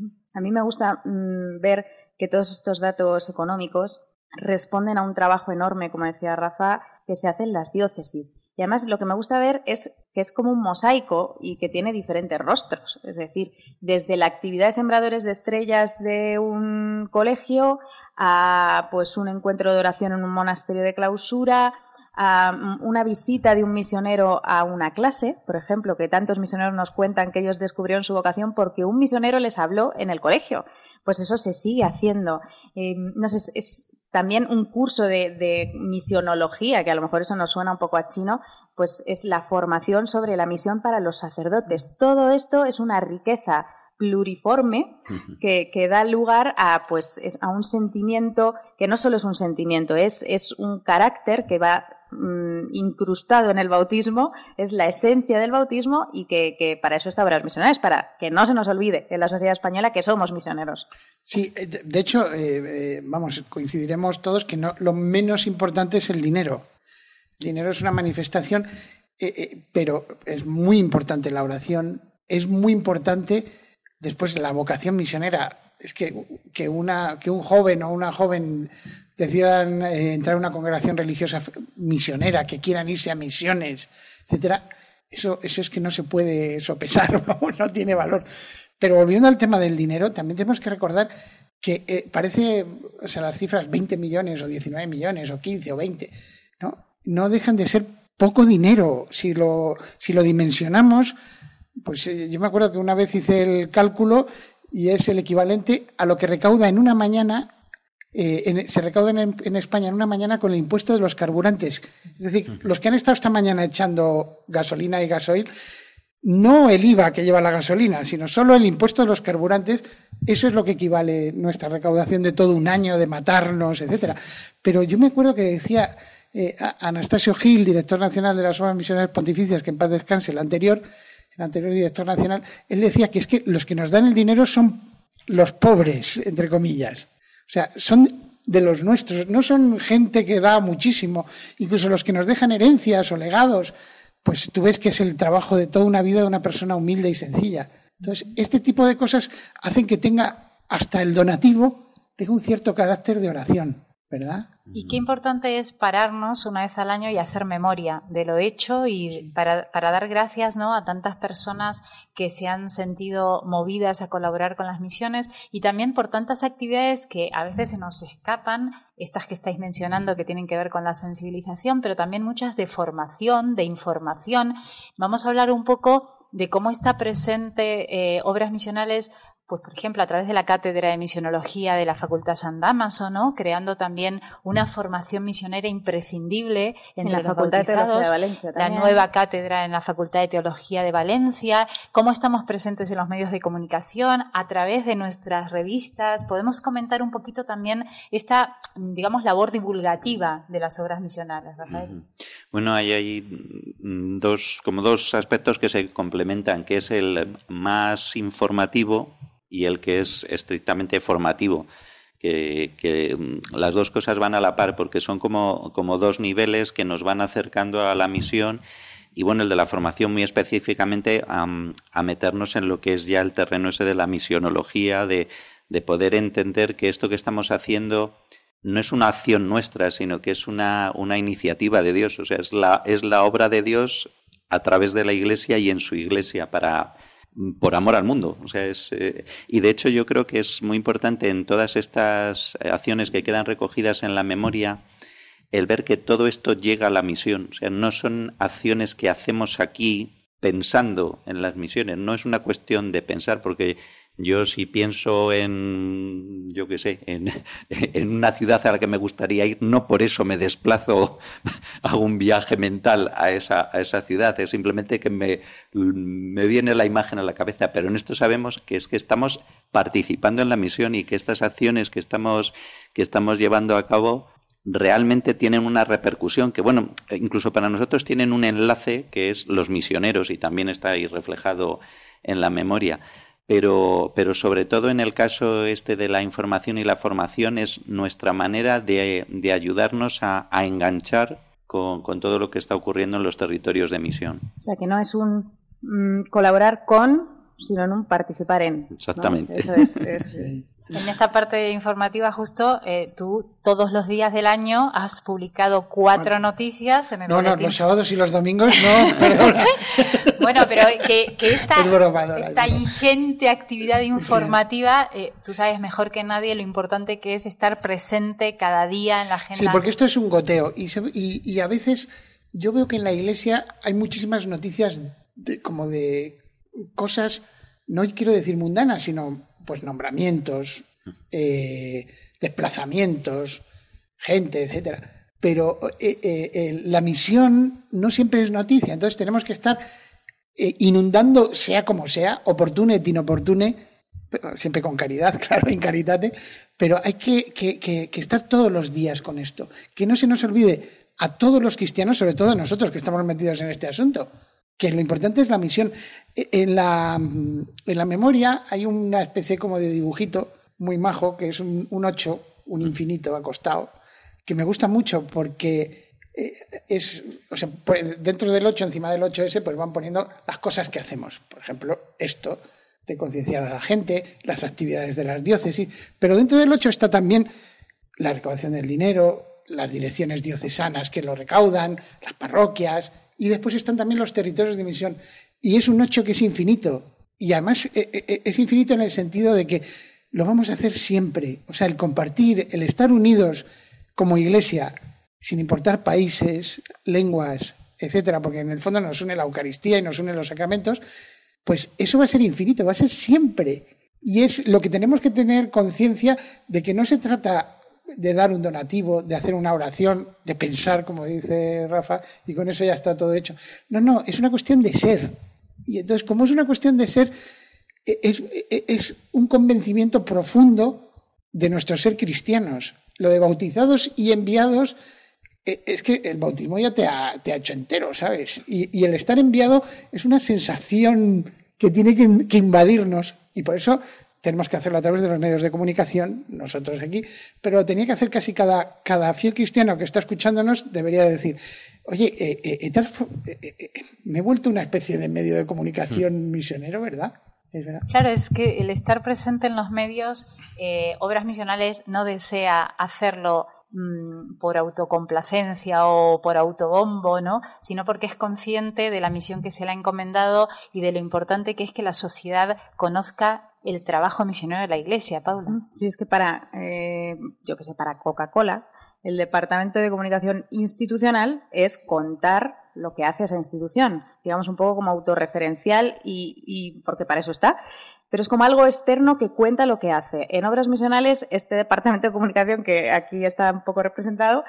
A mí me gusta ver que todos estos datos económicos responden a un trabajo enorme, como decía Rafa, que se hace en las diócesis. Y además lo que me gusta ver es que es como un mosaico y que tiene diferentes rostros. Es decir, desde la actividad de sembradores de estrellas de un colegio a pues un encuentro de oración en un monasterio de clausura, a una visita de un misionero a una clase, por ejemplo, que tantos misioneros nos cuentan que ellos descubrieron su vocación porque un misionero les habló en el colegio. Pues eso se sigue haciendo. No sé, es también un curso de misionología, que a lo mejor eso nos suena un poco a chino, pues es la formación sobre la misión para los sacerdotes. Todo esto es una riqueza pluriforme que da lugar a, pues, a un sentimiento que no solo es un sentimiento, es un carácter que va incrustado en el bautismo, es la esencia del bautismo y que para eso está Obras Misionales, para que no se nos olvide en la sociedad española que somos misioneros. Sí, de hecho, coincidiremos todos que lo menos importante es el dinero. El dinero es una manifestación, pero es muy importante la oración, es muy importante después la vocación misionera. Es que un joven o una joven decidan entrar en una congregación religiosa misionera, que quieran irse a misiones, etcétera, eso es que no se puede sopesar, no tiene valor. Pero volviendo al tema del dinero, también tenemos que recordar que parece, o sea, las cifras 20 millones o 19 millones o 15 o 20, no dejan de ser poco dinero. Si lo dimensionamos, pues yo me acuerdo que una vez hice el cálculo y es el equivalente a lo que recauda en una mañana, se recauda en España en una mañana con el impuesto de los carburantes. Es decir, los que han estado esta mañana echando gasolina y gasoil, no el IVA que lleva la gasolina, sino solo el impuesto de los carburantes, eso es lo que equivale nuestra recaudación de todo un año, de matarnos, etcétera. Pero yo me acuerdo que decía Anastasio Gil, director nacional de las Obras Misionales Pontificias, que en paz descanse, el anterior director nacional, él decía que es que los que nos dan el dinero son los pobres, entre comillas. O sea, son de los nuestros, no son gente que da muchísimo. Incluso los que nos dejan herencias o legados, pues tú ves que es el trabajo de toda una vida de una persona humilde y sencilla. Entonces, este tipo de cosas hacen que tenga, hasta el donativo, tenga un cierto carácter de oración, ¿verdad? Y qué importante es pararnos una vez al año y hacer memoria de lo hecho y para dar gracias, ¿no?, a tantas personas que se han sentido movidas a colaborar con las misiones y también por tantas actividades que a veces se nos escapan, estas que estáis mencionando que tienen que ver con la sensibilización, pero también muchas de formación, de información. Vamos a hablar un poco de cómo está presente Obras Misionales, pues por ejemplo a través de la Cátedra de Misionología de la Facultad San Dámaso, ¿no?, creando también una formación misionera imprescindible entre la los Facultad bautizados, de Teología de Valencia también. La nueva cátedra en la Facultad de Teología de Valencia, cómo estamos presentes en los medios de comunicación, a través de nuestras revistas. Podemos comentar un poquito también esta, digamos, labor divulgativa de las obras misionales, Rafael. Bueno, hay dos aspectos que se complementan, que es el más informativo y el que es estrictamente formativo, que las dos cosas van a la par porque son como dos niveles que nos van acercando a la misión y bueno, el de la formación muy específicamente a meternos en lo que es ya el terreno ese de la misionología, de poder entender que esto que estamos haciendo no es una acción nuestra, sino que es una iniciativa de Dios, o sea, es la obra de Dios a través de la Iglesia y en su Iglesia por amor al mundo. O sea, y de hecho yo creo que es muy importante en todas estas acciones que quedan recogidas en la memoria el ver que todo esto llega a la misión. O sea, no son acciones que hacemos aquí pensando en las misiones, no es una cuestión de pensar, porque yo si pienso en una ciudad a la que me gustaría ir, no por eso me desplazo a un viaje mental a esa ciudad, es simplemente que me viene la imagen a la cabeza, pero en esto sabemos que es que estamos participando en la misión y que estas acciones que estamos llevando a cabo realmente tienen una repercusión que, bueno, incluso para nosotros tienen un enlace que es los misioneros y también está ahí reflejado en la memoria. Pero sobre todo en el caso de la información y la formación es nuestra manera de ayudarnos a enganchar con todo lo que está ocurriendo en los territorios de misión. O sea, que no es un colaborar con, sino en un participar en. Exactamente. ¿No? Eso es. En esta parte informativa justo, tú todos los días del año has publicado 4 noticias en el boletín. No, los sábados y los domingos no, perdona. Bueno, pero que esta ingente actividad informativa, tú sabes mejor que nadie lo importante que es estar presente cada día en la agenda. Sí, porque esto es un goteo y a veces yo veo que en la Iglesia hay muchísimas noticias como de cosas, no quiero decir mundanas, sino pues nombramientos, desplazamientos, gente, etcétera. Pero la misión no siempre es noticia, entonces tenemos que estar inundando, sea como sea, opportune et inopportune, siempre con caridad, claro, in caritate, pero hay que estar todos los días con esto. Que no se nos olvide a todos los cristianos, sobre todo a nosotros que estamos metidos en este asunto, que lo importante es la misión. En la memoria hay una especie como de dibujito muy majo, que es un 8, un infinito acostado, que me gusta mucho porque dentro del 8, encima del 8S, pues van poniendo las cosas que hacemos. Por ejemplo, esto de concienciar a la gente, las actividades de las diócesis, pero dentro del 8 está también la recaudación del dinero, las direcciones diocesanas que lo recaudan, las parroquias, y después están también los territorios de misión. Y es un 8 que es infinito. Y además es infinito en el sentido de que lo vamos a hacer siempre. O sea, el compartir, el estar unidos como Iglesia, sin importar países, lenguas, etcétera, porque en el fondo nos une la Eucaristía y nos unen los sacramentos, pues eso va a ser infinito, va a ser siempre. Y es lo que tenemos que tener conciencia de que no se trata de dar un donativo, de hacer una oración, de pensar, como dice Rafa, y con eso ya está todo hecho. No, es una cuestión de ser. Y entonces, como es una cuestión de ser, es un convencimiento profundo de nuestro ser cristianos. Lo de bautizados y enviados, es que el bautismo ya te ha hecho entero, ¿sabes? Y el estar enviado es una sensación que tiene que invadirnos, y por eso tenemos que hacerlo a través de los medios de comunicación, nosotros aquí, pero lo tenía que hacer casi cada fiel cristiano que está escuchándonos, debería decir, oye, me he vuelto una especie de medio de comunicación misionero, ¿verdad? Es verdad. Claro, es que el estar presente en los medios, Obras Misionales no desea hacerlo por autocomplacencia o por autobombo, ¿no? Sino porque es consciente de la misión que se le ha encomendado y de lo importante que es que la sociedad conozca el trabajo misionero de la Iglesia, Paula. Sí, es que para Coca-Cola, el Departamento de Comunicación Institucional es contar lo que hace esa institución, digamos un poco como autorreferencial y porque para eso está, pero es como algo externo que cuenta lo que hace. En Obras Misionales, este Departamento de Comunicación, que aquí está un poco representado,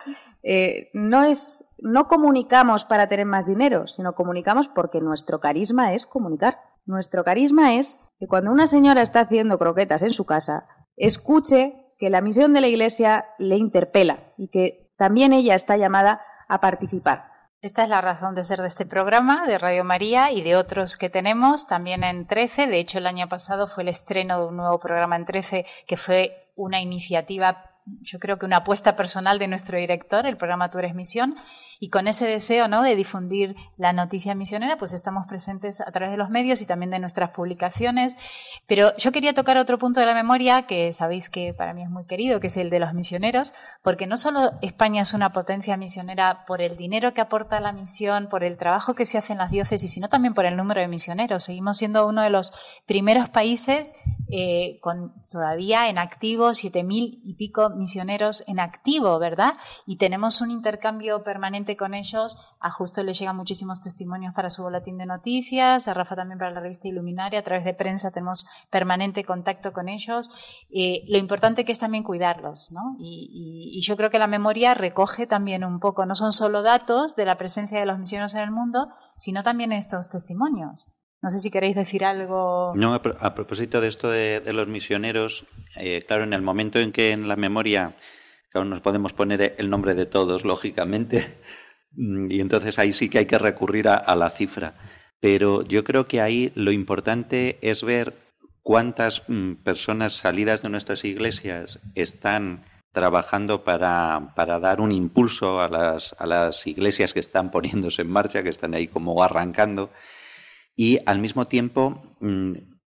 no comunicamos para tener más dinero, sino comunicamos porque nuestro carisma es comunicar. Nuestro carisma es que cuando una señora está haciendo croquetas en su casa, escuche que la misión de la Iglesia le interpela y que también ella está llamada a participar. Esta es la razón de ser de este programa, de Radio María y de otros que tenemos también en 13. De hecho, el año pasado fue el estreno de un nuevo programa en 13 que fue una iniciativa, yo creo que una apuesta personal de nuestro director, el programa Tú eres Misión. Y con ese deseo, ¿no?, de difundir la noticia misionera, pues estamos presentes a través de los medios y también de nuestras publicaciones. Pero yo quería tocar otro punto de la memoria que sabéis que para mí es muy querido, que es el de los misioneros, porque no solo España es una potencia misionera por el dinero que aporta la misión, por el trabajo que se hace en las diócesis, sino también por el número de misioneros. Seguimos siendo uno de los primeros países con todavía en activo 7.000 y pico misioneros en activo, ¿verdad? Y tenemos un intercambio permanente con ellos. A Justo le llegan muchísimos testimonios para su boletín de noticias, a Rafa también para la revista Iluminaria, a través de prensa tenemos permanente contacto con ellos. Lo importante que es también cuidarlos, ¿no? Y yo creo que la memoria recoge también un poco, no son solo datos de la presencia de los misioneros en el mundo, sino también estos testimonios. No sé si queréis decir algo. No, a propósito de esto de los misioneros, claro, en el momento en que en la memoria, claro, nos podemos poner el nombre de todos, lógicamente, y entonces ahí sí que hay que recurrir a la cifra. Pero yo creo que ahí lo importante es ver cuántas personas salidas de nuestras iglesias están trabajando para dar un impulso a las iglesias que están poniéndose en marcha, que están ahí como arrancando. Y al mismo tiempo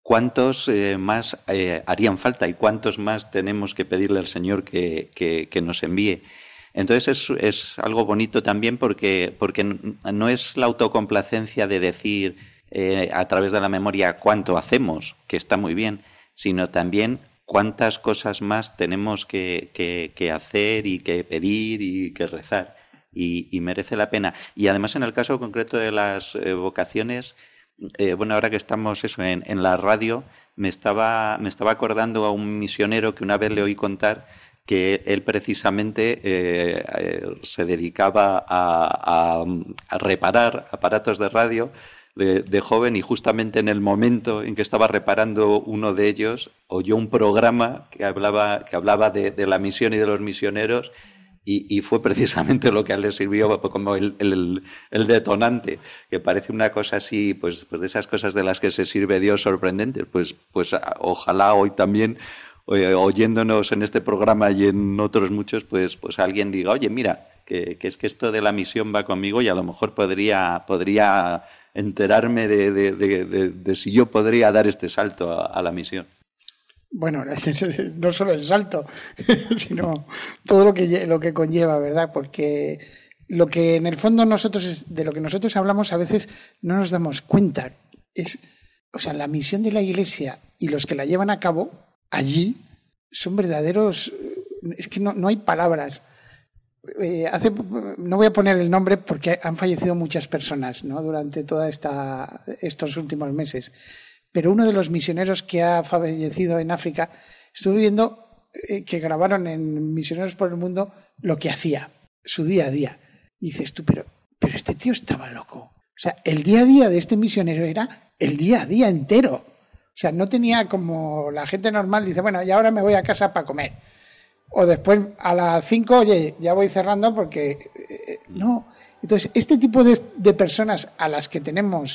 ¿cuántos más harían falta y cuántos más tenemos que pedirle al Señor que nos envíe? Entonces es algo bonito también porque no es la autocomplacencia de decir a través de la memoria cuánto hacemos, que está muy bien, sino también cuántas cosas más tenemos que hacer y que pedir y que rezar. Y merece la pena. Y además, en el caso concreto de las vocaciones, ahora que estamos en la radio, me estaba acordando a un misionero que una vez le oí contar que él precisamente se dedicaba a reparar aparatos de radio de joven, y justamente en el momento en que estaba reparando uno de ellos oyó un programa que hablaba de la misión y de los misioneros, y fue precisamente lo que a él le sirvió como el detonante, que parece una cosa así, pues de esas cosas de las que se sirve Dios sorprendentes. Pues ojalá hoy también, oyéndonos en este programa y en otros muchos, pues alguien diga, oye, mira, que es que esto de la misión va conmigo, y a lo mejor podría enterarme de si yo podría dar este salto a la misión. Bueno, no solo el salto, sino todo lo que conlleva, ¿verdad? Porque lo que en el fondo de lo que nosotros hablamos a veces no nos damos cuenta. La misión de la Iglesia y los que la llevan a cabo allí son verdaderos. Es que no hay palabras. No voy a poner el nombre porque han fallecido muchas personas, ¿no?, durante toda estos últimos meses. Pero uno de los misioneros que ha fallecido en África, estuve viendo que grabaron en Misioneros por el Mundo lo que hacía, su día a día. Y dices tú, pero este tío estaba loco. O sea, el día a día de este misionero era el día a día entero. O sea, no tenía como la gente normal, dice, bueno, y ahora me voy a casa para comer. O después a las 5, oye, ya voy cerrando porque... no. Entonces, este tipo de personas a las que tenemos,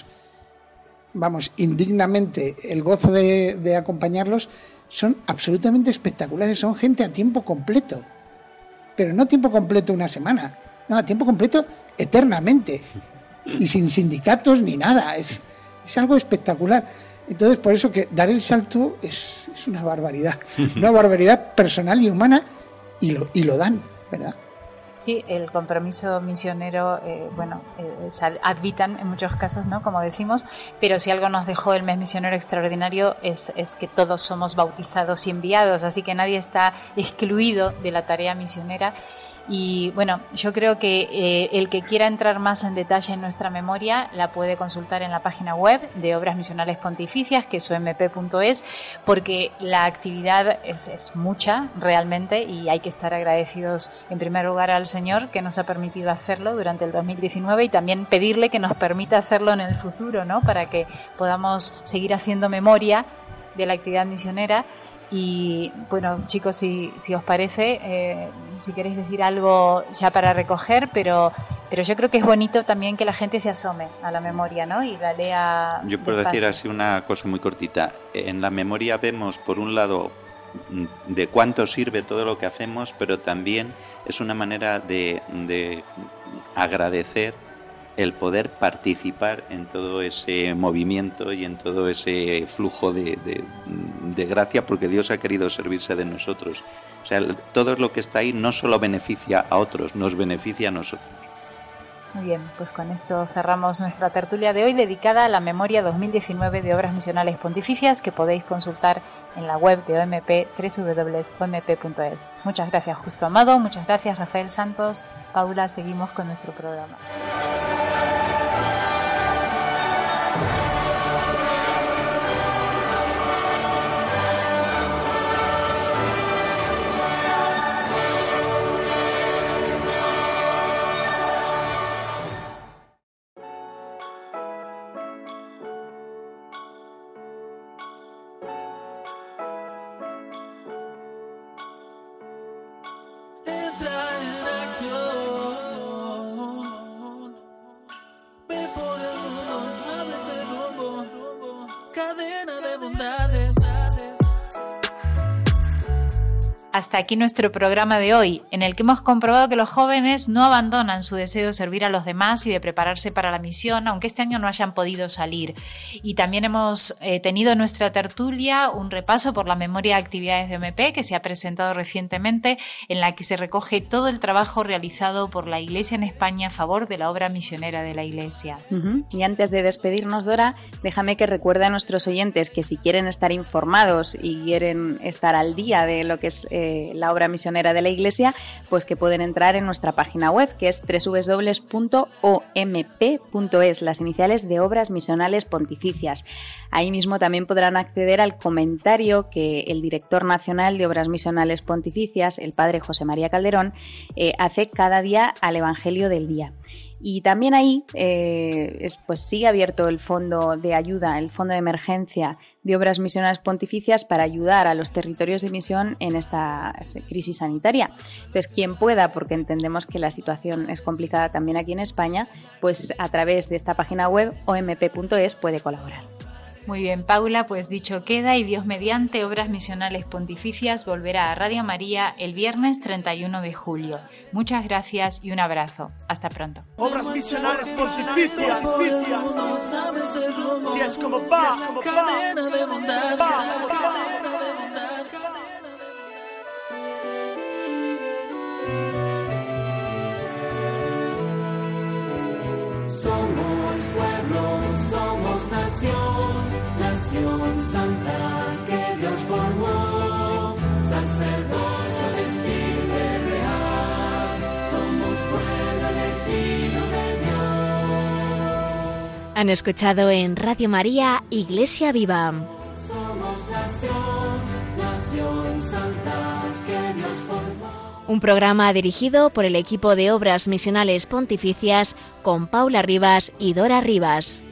indignamente el gozo de acompañarlos, son absolutamente espectaculares. Son gente a tiempo completo. Pero no a tiempo completo una semana. No, a tiempo completo eternamente. Y sin sindicatos ni nada. Es algo espectacular. Entonces, por eso que dar el salto es una barbaridad. Una barbaridad personal y humana, y lo dan, ¿verdad? Sí, el compromiso misionero, es ad vitam en muchos casos, ¿no?, como decimos, pero si algo nos dejó el mes misionero extraordinario es que todos somos bautizados y enviados, así que nadie está excluido de la tarea misionera. Y bueno, yo creo que el que quiera entrar más en detalle en nuestra memoria la puede consultar en la página web de Obras Misionales Pontificias, que es omp.es, porque la actividad es mucha realmente, y hay que estar agradecidos en primer lugar al Señor, que nos ha permitido hacerlo durante el 2019, y también pedirle que nos permita hacerlo en el futuro, ¿no?, para que podamos seguir haciendo memoria de la actividad misionera. Y bueno, chicos, si os parece, si queréis decir algo ya para recoger, pero yo creo que es bonito también que la gente se asome a la memoria, ¿no?, y la lea. Yo puedo decir así una cosa muy cortita. En la memoria vemos, por un lado, de cuánto sirve todo lo que hacemos, pero también es una manera de agradecer el poder participar en todo ese movimiento y en todo ese flujo de gracia, porque Dios ha querido servirse de nosotros. O sea, todo lo que está ahí no solo beneficia a otros, nos beneficia a nosotros. Muy bien, pues con esto cerramos nuestra tertulia de hoy, dedicada a la memoria 2019 de Obras Misionales Pontificias, que podéis consultar en la web de OMP, www.omp.es. Muchas gracias, Justo Amado, muchas gracias, Rafael Santos. Paula, seguimos con nuestro programa. Hasta aquí nuestro programa de hoy, en el que hemos comprobado que los jóvenes no abandonan su deseo de servir a los demás y de prepararse para la misión, aunque este año no hayan podido salir. Y también hemos tenido en nuestra tertulia un repaso por la memoria de actividades de OMP que se ha presentado recientemente, en la que se recoge todo el trabajo realizado por la Iglesia en España a favor de la obra misionera de la Iglesia. Y antes de despedirnos, Dora, déjame que recuerde a nuestros oyentes que si quieren estar informados y quieren estar al día de lo que es la obra misionera de la Iglesia, pues que pueden entrar en nuestra página web, que es www.omp.es, las iniciales de Obras Misionales Pontificias. Ahí mismo también podrán acceder al comentario que el director nacional de Obras Misionales Pontificias, el padre José María Calderón, hace cada día al Evangelio del día. Y también ahí pues sigue abierto el fondo de ayuda, el fondo de emergencia de Obras Misionales Pontificias para ayudar a los territorios de misión en esta crisis sanitaria. Entonces, quien pueda, porque entendemos que la situación es complicada también aquí en España, pues a través de esta página web omp.es puede colaborar. Muy bien, Paula, pues dicho queda, y Dios mediante, Obras Misionales Pontificias volverá a Radio María el viernes 31 de julio. Muchas gracias y un abrazo. Hasta pronto. Obras Misionales Pontificias. Si es como va, cadena de bondad, Somos pueblo, somos nación, nación santa que Dios formó, sacerdocio vestible real, somos pueblo elegido de Dios. Han escuchado en Radio María Iglesia Viva. Somos nación, nación santa que Dios formó. Un programa dirigido por el equipo de Obras Misionales Pontificias con Paula Rivas y Dora Rivas.